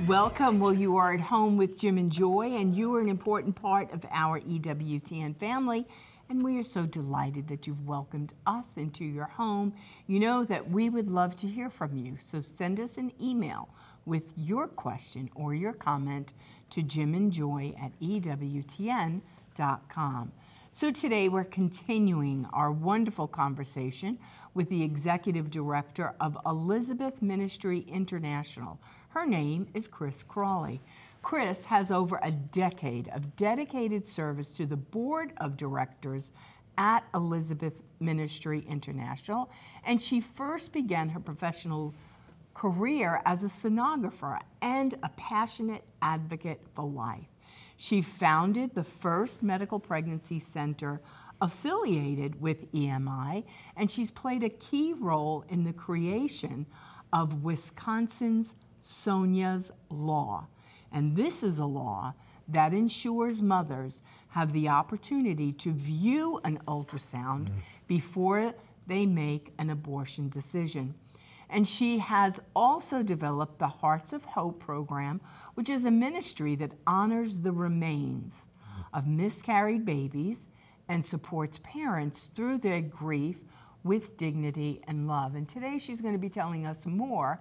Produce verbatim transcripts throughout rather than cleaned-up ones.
Welcome. Well, you are at home with Jim and Joy, and you are an important part of our E W T N family, and we are so delighted that you've welcomed us into your home. You know that we would love to hear from you, so send us an email with your question or your comment to jimandjoy at E W T N dot com. So today we're continuing our wonderful conversation with the Executive Director of Elizabeth Ministry International. Her name is Chris Crawley. Chris has over a decade of dedicated service to the Board of Directors at Elizabeth Ministry International, and she first began her professional career as a sonographer and a passionate advocate for life. She founded the first medical pregnancy center affiliated with E M I, and she's played a key role in the creation of Wisconsin's Sonia's Law. And this is a law that ensures mothers have the opportunity to view an ultrasound mm-hmm. before they make an abortion decision. And she has also developed the Hearts of Hope program, which is a ministry that honors the remains of miscarried babies and supports parents through their grief with dignity and love. And today she's going to be telling us more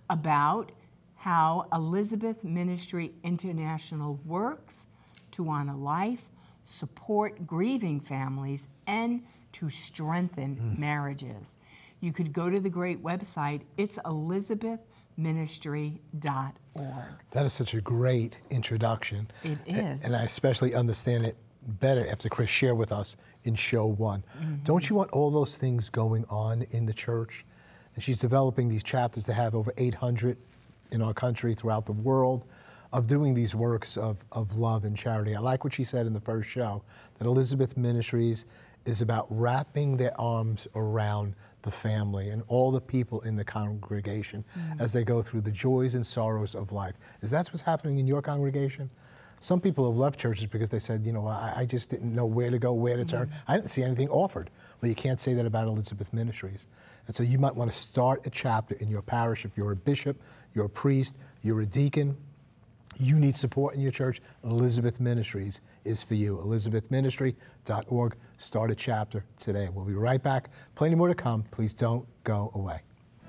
about how Elizabeth Ministry International works to honor life, support grieving families, and to strengthen mm. marriages. You could go to the great website. It's elizabeth ministry dot org. That is such a great introduction. It is. And I especially understand it better after Chris shared with us in show one. Mm-hmm. Don't you want all those things going on in the church? And she's developing these chapters to have over eight hundred in our country, throughout the world, of doing these works of, of love and charity. I like what she said in the first show, that Elizabeth Ministries is about wrapping their arms around the family and all the people in the congregation mm. as they go through the joys and sorrows of life. Is that what's happening in your congregation? Some people have left churches because they said, you know, I, I just didn't know where to go, where to turn. Mm. I didn't see anything offered. Well, you can't say that about Elizabeth Ministries. And so you might want to start a chapter in your parish. If you're a bishop, you're a priest, you're a deacon, you need support in your church, Elizabeth Ministries is for you. elizabeth ministry dot org. Start a chapter today. We'll be right back. Plenty more to come. Please don't go away.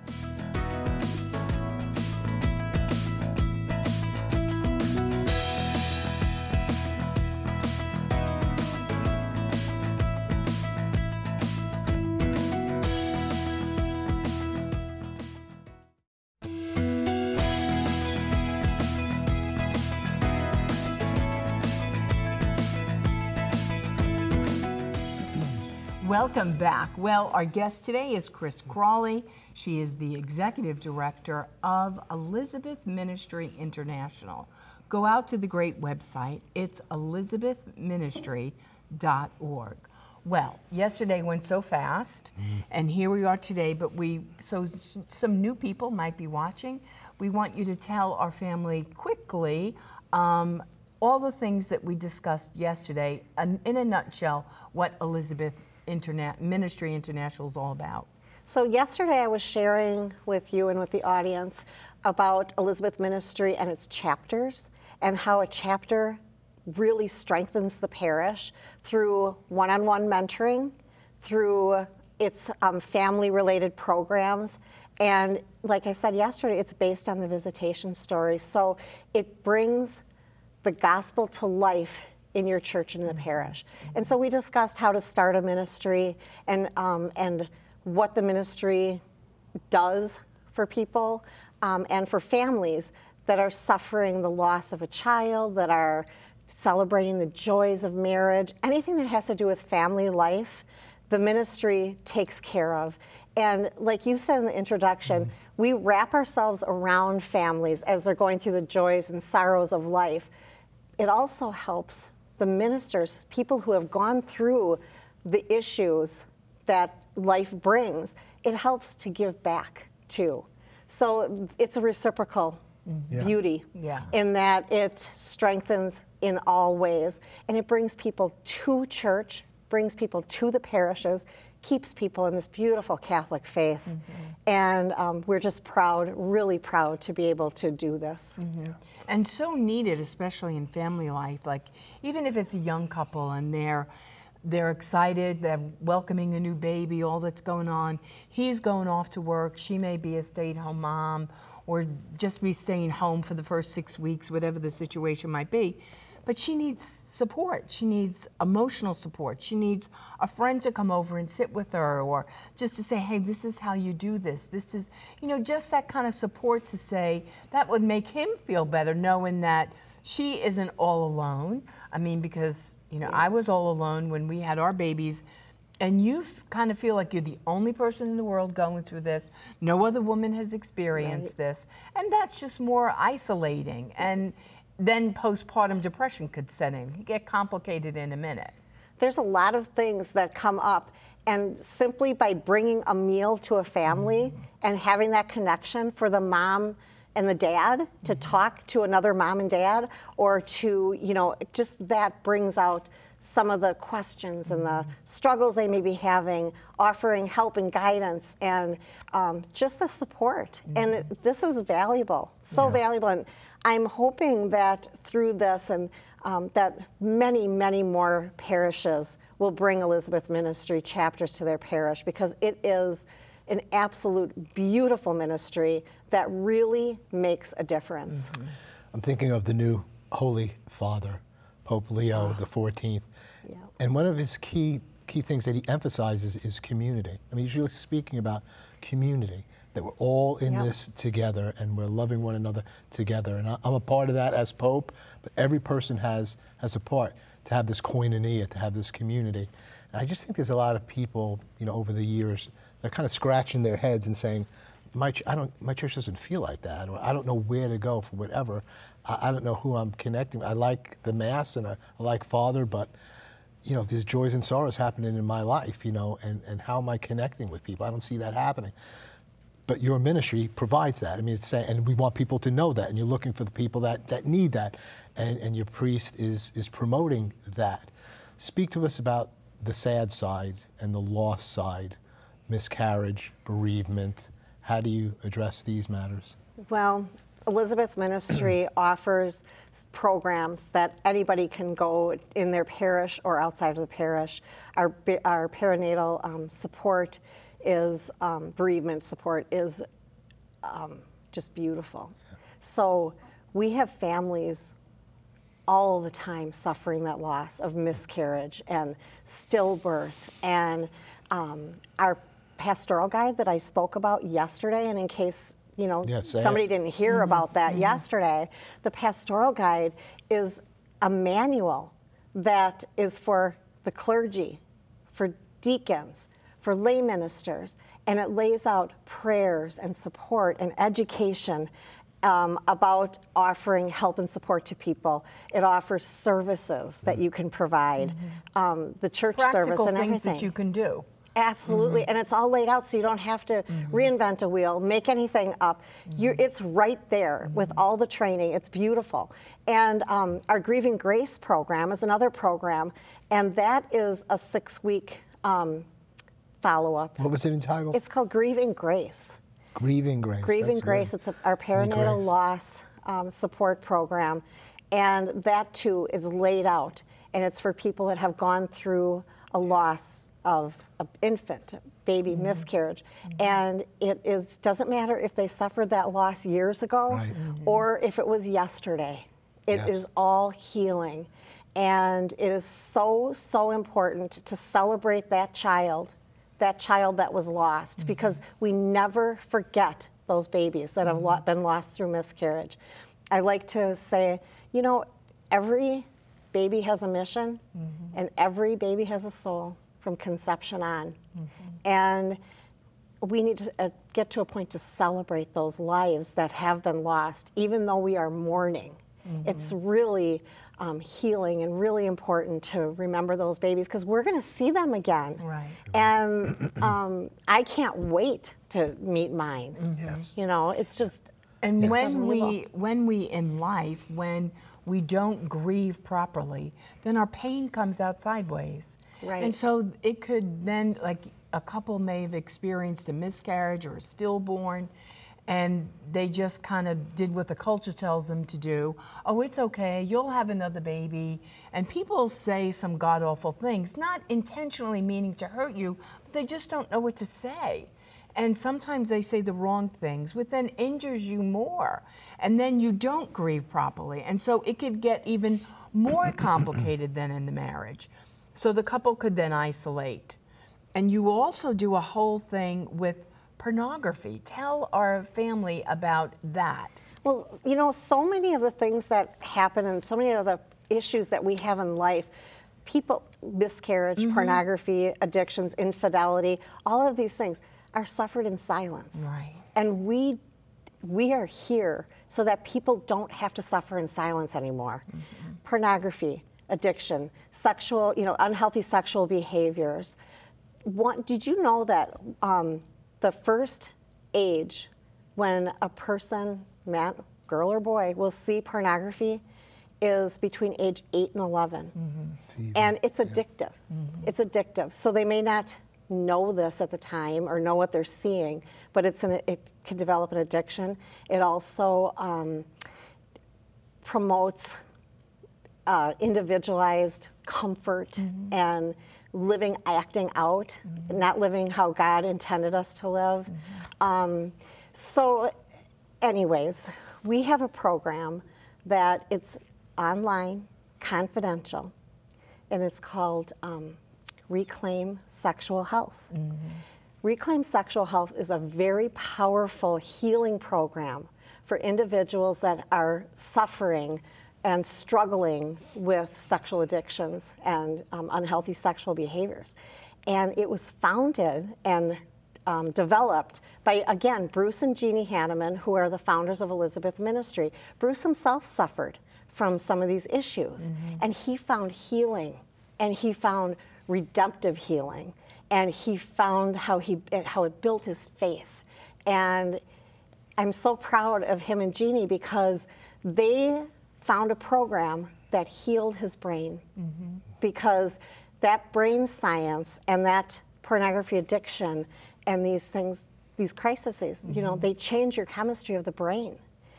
Welcome back. Well, our guest today is Chris Crawley. She is the Executive Director of Elizabeth Ministry International. Go out to the great website. It's elizabeth ministry dot org. Well, yesterday went so fast, mm-hmm. and here we are today, but we, so some new people might be watching. We want you to tell our family quickly um, all the things that we discussed yesterday, and in a nutshell, what Elizabeth Interna- Ministry International is all about. So yesterday I was sharing with you and with the audience about Elizabeth Ministry and its chapters, and how a chapter really strengthens the parish through one-on-one mentoring, through its um, family-related programs, and like I said yesterday, it's based on the visitation story. So it brings the gospel to life in your church and in the parish. And so we discussed how to start a ministry, and um, and what the ministry does for people um, and for families that are suffering the loss of a child, that are celebrating the joys of marriage, anything that has to do with family life, the ministry takes care of. And like you said in the introduction, mm-hmm. we wrap ourselves around families as they're going through the joys and sorrows of life. It also helps the ministers, people who have gone through the issues that life brings, it helps to give back too. So it's a reciprocal mm-hmm. beauty yeah. in that it strengthens in all ways, and it brings people to church, brings people to the parishes, keeps people in this beautiful Catholic faith. Mm-hmm. And um, we're just proud, really proud to be able to do this. Mm-hmm. And so needed, especially in family life. Like, even if it's a young couple and they're they're excited, they're welcoming a new baby, all that's going on. He's going off to work. She may be a stay-at-home mom or just be staying home for the first six weeks, whatever the situation might be. But she needs support. She needs emotional support. She needs a friend to come over and sit with her, or just to say, hey, this is how you do this. This is, you know, just that kind of support to say, that would make him feel better, knowing that she isn't all alone. I mean, because, you know, I was all alone when we had our babies, and you kind of feel like you're the only person in the world going through this. No other woman has experienced right. this. And that's just more isolating. And then postpartum depression could set in, get complicated in a minute. There's a lot of things that come up, and simply by bringing a meal to a family mm-hmm. and having that connection for the mom and the dad to mm-hmm. talk to another mom and dad, or to, you know, just that brings out some of the questions and the struggles they may be having, offering help and guidance, and um, just the support. Mm-hmm. And it, this is valuable, so yeah. valuable. And I'm hoping that through this, and um, that many, many more parishes will bring Elizabeth Ministry chapters to their parish, because it is an absolute beautiful ministry that really makes a difference. Mm-hmm. I'm thinking of the new Holy Father, Pope Leo oh. the fourteenth. Yeah. And one of his key key things that he emphasizes is community. I mean, he's really speaking about community, that we're all in yep. this together and we're loving one another together. And I'm a part of that as Pope, but every person has, has a part to have this koinonia, to have this community. And I just think there's a lot of people, you know, over the years, they're kind of scratching their heads and saying, my, ch- I don't, my church doesn't feel like that, or I don't know where to go for whatever. I, I don't know who I'm connecting with. I like the Mass and I, I like Father, but you know, there's joys and sorrows happening in my life, you know, and, and how am I connecting with people? I don't see that happening. But your ministry provides that. I mean, it's saying, and we want people to know that, and you're looking for the people that, that need that, and, and your priest is, is promoting that. Speak to us about the sad side and the loss side, miscarriage, bereavement. How do you address these matters? Well, Elizabeth Ministry offers programs that anybody can go in their parish or outside of the parish. Our, our perinatal um, support is, um, bereavement support is um, just beautiful. Yeah. So we have families all the time suffering that loss of miscarriage and stillbirth. And um, our pastoral guide that I spoke about yesterday, and in case you know, yeah, somebody it. didn't hear mm-hmm. about that mm-hmm. yesterday, the pastoral guide is a manual that is for the clergy, for deacons, for lay ministers, and it lays out prayers and support and education um, about offering help and support to people. It offers services that you can provide, mm-hmm. um, the church Practical service and things everything. that you can do. Absolutely, mm-hmm. and it's all laid out so you don't have to mm-hmm. reinvent a wheel, make anything up. Mm-hmm. You're, it's right there mm-hmm. with all the training. It's beautiful. And um, our Grieving Grace program is another program, and that is a six-week um, follow-up. What was it entitled? It's called Grieving Grace. Grieving Grace. Grieving That's Grace. Good. It's a, our perinatal loss um, support program, and that too is laid out, and it's for people that have gone through a loss of an infant, baby mm-hmm. miscarriage. Mm-hmm. And it is doesn't matter if they suffered that loss years ago right. mm-hmm. or if it was yesterday. It yes. is all healing. And it is so, so important to celebrate that child, that child that was lost, mm-hmm. because we never forget those babies that mm-hmm. have lo- been lost through miscarriage. I like to say, you know, every baby has a mission mm-hmm. and every baby has a soul, from conception on. Mm-hmm. And we need to uh, get to a point to celebrate those lives that have been lost, even though we are mourning. Mm-hmm. It's really um, healing and really important to remember those babies, because we're going to see them again. Right. And um, I can't wait to meet mine. Mm-hmm. Yes. You know, it's just And it's when we, when we in life, when we don't grieve properly, then our pain comes out sideways. Right. And so it could then, like a couple may have experienced a miscarriage or a stillborn, and they just kind of did what the culture tells them to do. Oh, it's okay, you'll have another baby. And people say some god-awful things, not intentionally meaning to hurt you, but they just don't know what to say. And sometimes they say the wrong things, which then injures you more. And then you don't grieve properly. And so it could get even more complicated than in the marriage. So the couple could then isolate. And you also do a whole thing with pornography. Tell our family about that. Well, you know, so many of the things that happen and so many of the issues that we have in life, people, miscarriage, mm-hmm. pornography, addictions, infidelity, all of these things are suffered in silence. Right. And we we are here so that people don't have to suffer in silence anymore. Mm-hmm. Pornography, addiction, sexual, you know, unhealthy sexual behaviors. What, did you know that um, the first age when a person, man, girl or boy, will see pornography is between age eight and eleven. Mm-hmm. And it's addictive. Yeah. Mm-hmm. It's addictive. So they may not know this at the time or know what they're seeing, but it's an, it can develop an addiction. It also um, promotes uh, individualized comfort mm-hmm. and living, acting out, mm-hmm. not living how God intended us to live. Mm-hmm. Um, so anyways, we have a program that it's online, confidential, and it's called um, Reclaim Sexual Health. Mm-hmm. Reclaim Sexual Health is a very powerful healing program for individuals that are suffering and struggling with sexual addictions and um, unhealthy sexual behaviors. And it was founded and um, developed by, again, Bruce and Jeannie Hanneman, who are the founders of Elizabeth Ministry. Bruce himself suffered from some of these issues, mm-hmm. and he found healing, and he found redemptive healing, and he found how he how it built his faith. And I'm so proud of him and Jeannie because they found a program that healed his brain, mm-hmm. because that brain science and that pornography addiction and these things, these crises, mm-hmm. you know, they change your chemistry of the brain.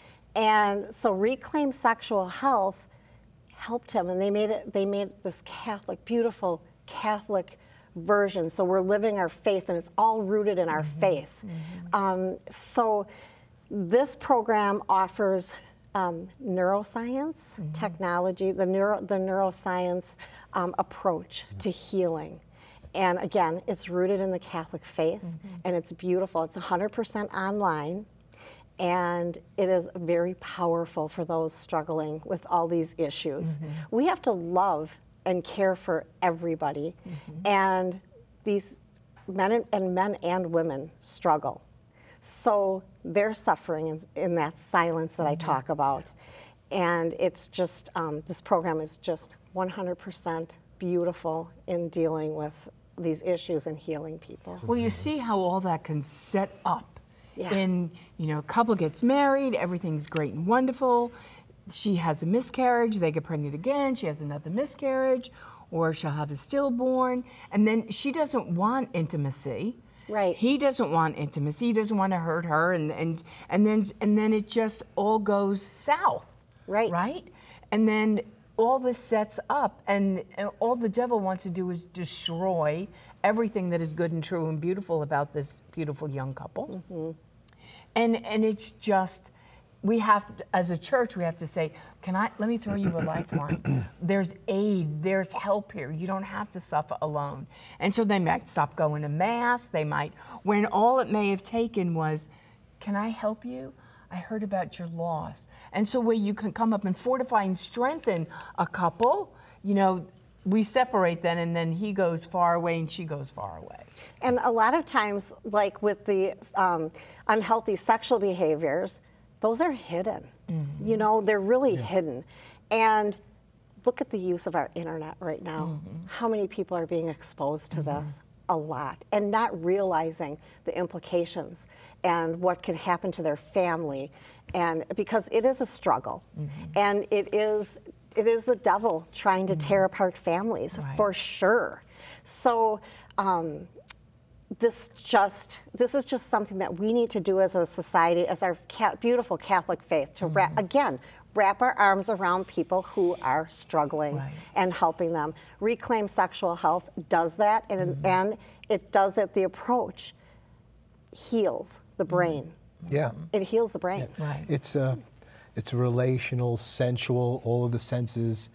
And so Reclaim Sexual Health helped him, and they made it, they made this Catholic, beautiful Catholic version. So we're living our faith, and it's all rooted in our mm-hmm. faith. Mm-hmm. Um, so this program offers um, neuroscience, mm-hmm. technology, the neuro, the neuroscience um, approach mm-hmm. to healing. And again, it's rooted in the Catholic faith, mm-hmm. and it's beautiful. It's one hundred percent online. And it is very powerful for those struggling with all these issues. Mm-hmm. We have to love and care for everybody. Mm-hmm. And these men and, and men and women struggle. So they're suffering in, in that silence that mm-hmm. I talk about. And it's just, um, this program is just one hundred percent beautiful in dealing with these issues and healing people. Well, you see how all that can set up. Yeah. And, you know, a couple gets married, everything's great and wonderful. She has a miscarriage, they get pregnant again, she has another miscarriage, or she'll have a stillborn, and then she doesn't want intimacy. Right. He doesn't want intimacy, he doesn't want to hurt her, and, and, and, then, and then it just all goes south. Right. Right? And then all this sets up, and, and all the devil wants to do is destroy everything that is good and true and beautiful about this beautiful young couple. Mm-hmm. And and it's just, we have to, as a church, we have to say, can I, let me throw you a lifeline. There's aid, there's help here. You don't have to suffer alone. And so they might stop going to mass, they might, when all it may have taken was, can I help you? I heard about your loss. And so where you can come up and fortify and strengthen a couple, you know, we separate then, and then he goes far away and she goes far away. And a lot of times, like with the um, unhealthy sexual behaviors, those are hidden. Mm-hmm. You know, they're really yeah. hidden. And look at the use of our internet right now. Mm-hmm. How many people are being exposed to mm-hmm. this? A lot, and not realizing the implications and what can happen to their family, and because it is a struggle, mm-hmm. and it is it is the devil trying to mm-hmm. tear apart families, right. for sure. So um, this just this is just something that we need to do as a society, as our ca- beautiful Catholic faith, to wrap, again, wrap our arms around people who are struggling Right. and helping them. Reclaim Sexual Health does that, and, and it does it, the approach heals the brain. Yeah. It heals the brain. Right. It's a, it's a relational, sensual, all of the senses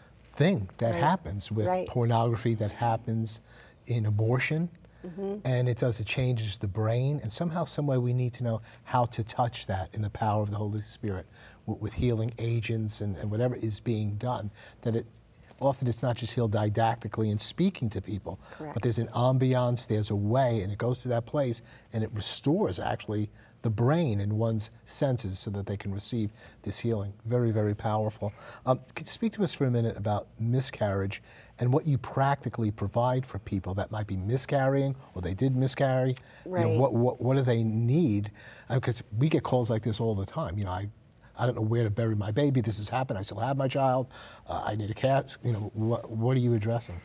thing that Right. happens with Right. pornography, that happens in abortion. And it does, it changes the brain. And somehow, some way, we need to know how to touch that in the power of the Holy Spirit with, with healing agents and, and whatever is being done. That it often it's not just healed didactically and speaking to people, Correct. but there's an ambiance, there's a way, and it goes to that place and it restores actually the brain and one's senses so that they can receive this healing. Very, very powerful. Um, could you speak to us for a minute about miscarriage and what you practically provide for people that might be miscarrying or they did miscarry? You know, Right. what, what, what do they need? Because we get calls like this all the time. You know, I, I don't know where to bury my baby. This has happened. I still have my child. Uh, I need a cat. You know, what, what are you addressing?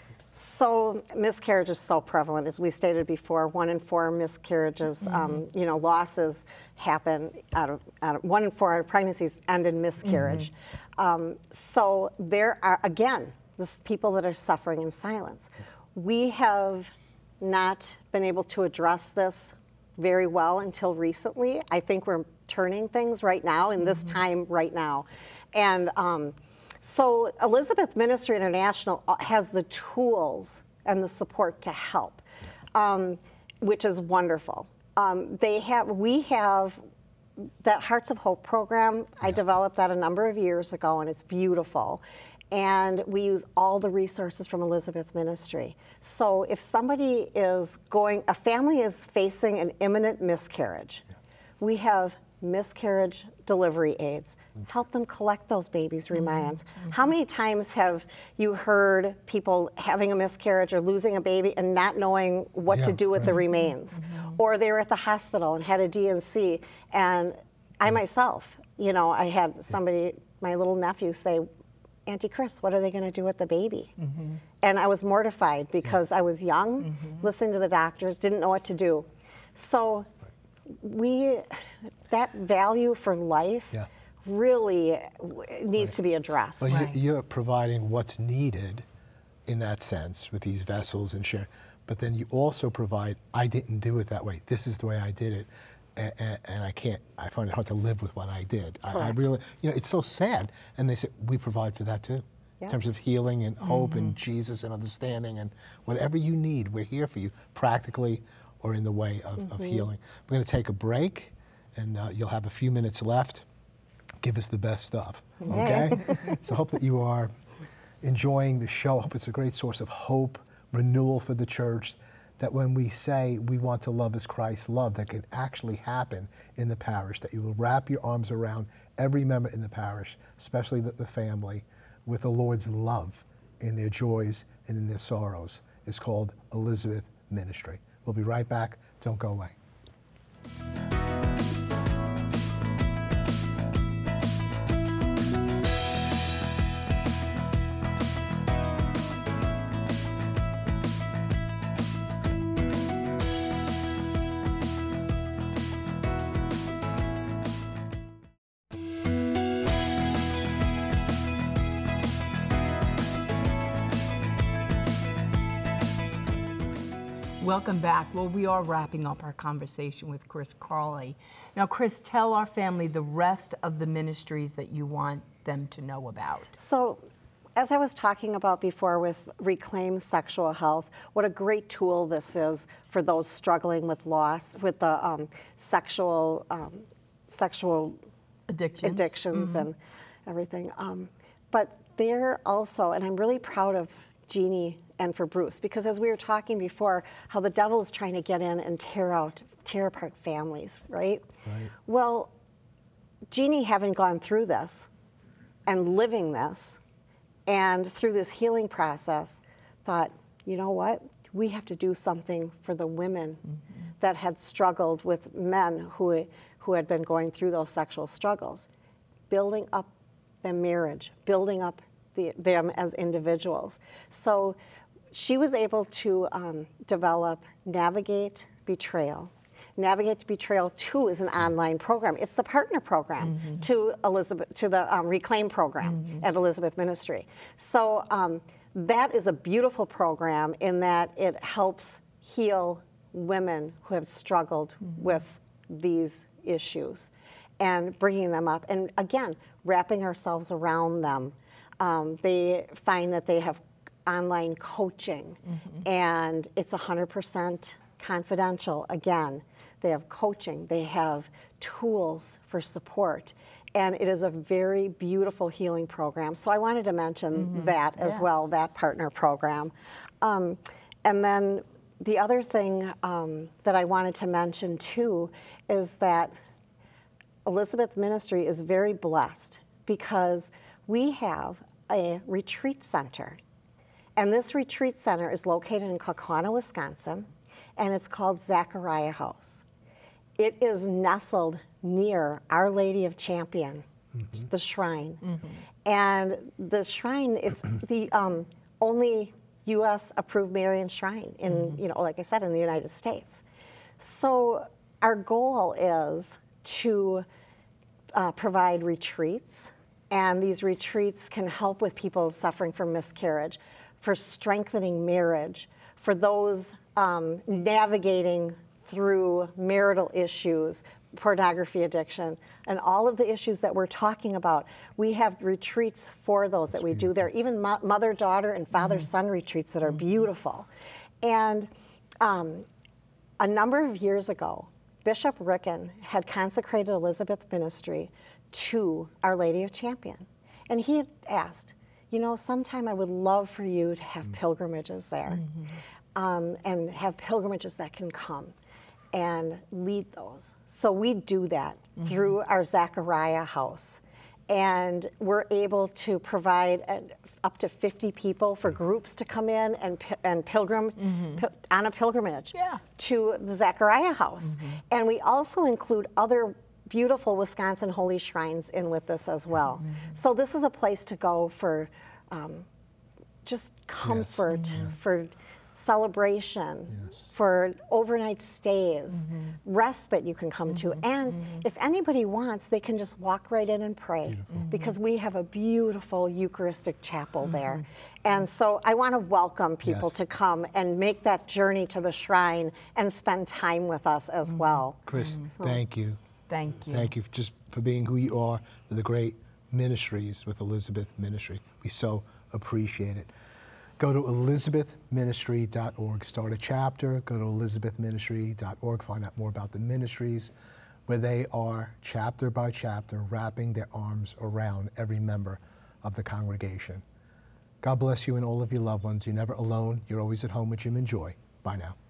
So miscarriage is so prevalent, as we stated before. One in four miscarriages, um, you know, losses happen out of, out of one in four out of pregnancies end in miscarriage. Um, so there are, again, this people that are suffering in silence. We have not been able to address this very well until recently. I think we're turning things right now in this time right now, and. Um, So Elizabeth Ministry International has the tools and the support to help, um, which is wonderful. Um, they have, we have that Hearts of Hope program. I developed that a number of years ago, and it's beautiful. And we use all the resources from Elizabeth Ministry. So if somebody is going, a family is facing an imminent miscarriage, we have miscarriage delivery aids. Help them collect those babies' remains. How many times have you heard people having a miscarriage or losing a baby and not knowing what Yeah, to do with the right. remains? Or they were at the hospital and had a D and C, and I myself, you know, I had somebody, my little nephew, say, Auntie Chris, what are they going to do with the baby? And I was mortified because I was young, listening to the doctors, didn't know what to do. So we, that value for life Yeah. really w- needs to be addressed. Well, Right. you, you're providing what's needed in that sense with these vessels and share, but then you also provide, I didn't do it that way. This is the way I did it. And, and, and I can't, I find it hard to live with what I did. I, I Correct. really, you know, it's so sad. And they say, we provide for that too. Yeah. In terms of healing and hope and Jesus and understanding and whatever you need, we're here for you practically or in the way of, of healing. We're going to take a break and uh, you'll have a few minutes left. Give us the best stuff, okay? So hope that you are enjoying the show. Hope it's a great source of hope, renewal for the church, that when we say we want to love as Christ loved, that can actually happen in the parish, that you will wrap your arms around every member in the parish, especially the, the family, with the Lord's love in their joys and in their sorrows. It's called Elizabeth Ministry. We'll be right back. Don't go away. Welcome back. Well, we are wrapping up our conversation with Chris Crawley. Now, Chris, tell our family the rest of the ministries that you want them to know about. So, as I was talking about before with Reclaim Sexual Health, what a great tool this is for those struggling with loss, with the um, sexual um, sexual Addictions. addictions and everything. Um, but they're also, and I'm really proud of Jeannie and for Bruce, because as we were talking before, how the devil is trying to get in and tear out, tear apart families, right? Right. Well, Jeannie, having gone through this and living this, and through this healing process, thought, you know what? We have to do something for the women mm-hmm. that had struggled with men who, who had been going through those sexual struggles, building up their marriage, building up the, them as individuals. So she was able to um, develop Navigate Betrayal. Navigate Betrayal two is an online program. It's the partner program mm-hmm. to Elizabeth, to the um, Reclaim program mm-hmm. at Elizabeth Ministry. So um, that is a beautiful program in that it helps heal women who have struggled mm-hmm. with these issues and bringing them up. And again, wrapping ourselves around them. Um, they find that they have online coaching mm-hmm. and it's one hundred percent confidential. Again, they have coaching, they have tools for support, and it is a very beautiful healing program. So I wanted to mention mm-hmm. that as yes. well, that partner program. Um, and then the other thing um, that I wanted to mention too is that Elizabeth Ministry is very blessed because we have a retreat center. And this retreat center is located in Kaukauna, Wisconsin, and it's called Zachariah House. It is nestled near Our Lady of Champion, mm-hmm. the shrine. Mm-hmm. And the shrine, it's the um, only U S approved Marian shrine in, mm-hmm. you know, like I said, in the United States. So our goal is to uh, provide retreats, and these retreats can help with people suffering from miscarriage, for strengthening marriage, for those um, navigating through marital issues, pornography addiction, and all of the issues that we're talking about. We have retreats for those that we do there, even mo mother-daughter and father-son mm-hmm. retreats that are mm-hmm. beautiful. And um, a number of years ago, Bishop Ricken had consecrated Elizabeth Ministry to Our Lady of Champion. And he had asked, you know, sometime I would love for you to have mm-hmm. pilgrimages there, mm-hmm. um, and have pilgrimages that can come and lead those. So we do that mm-hmm. through our Zachariah House. And we're able to provide uh, up to fifty people for groups to come in and, and pilgrim mm-hmm. pil on a pilgrimage yeah. to the Zachariah House. Mm-hmm. And we also include other beautiful Wisconsin holy shrines in with this as well. Mm-hmm. So this is a place to go for um, just comfort, yes. mm-hmm. for celebration, yes. for overnight stays, mm-hmm. respite you can come mm-hmm. to. And mm-hmm. if anybody wants, they can just walk right in and pray mm-hmm. because we have a beautiful Eucharistic chapel mm-hmm. there. And so I want to welcome people yes. to come and make that journey to the shrine and spend time with us as mm-hmm. well. Chris, mm-hmm. so, thank you. Thank you. Thank you just for being who you are, for the great ministries with Elizabeth Ministry. We so appreciate it. Go to elizabeth ministry dot org, start a chapter, go to elizabeth ministry dot org, find out more about the ministries, where they are chapter by chapter wrapping their arms around every member of the congregation. God bless you and all of your loved ones. You're never alone. You're always at home with Jim and Joy. Bye now.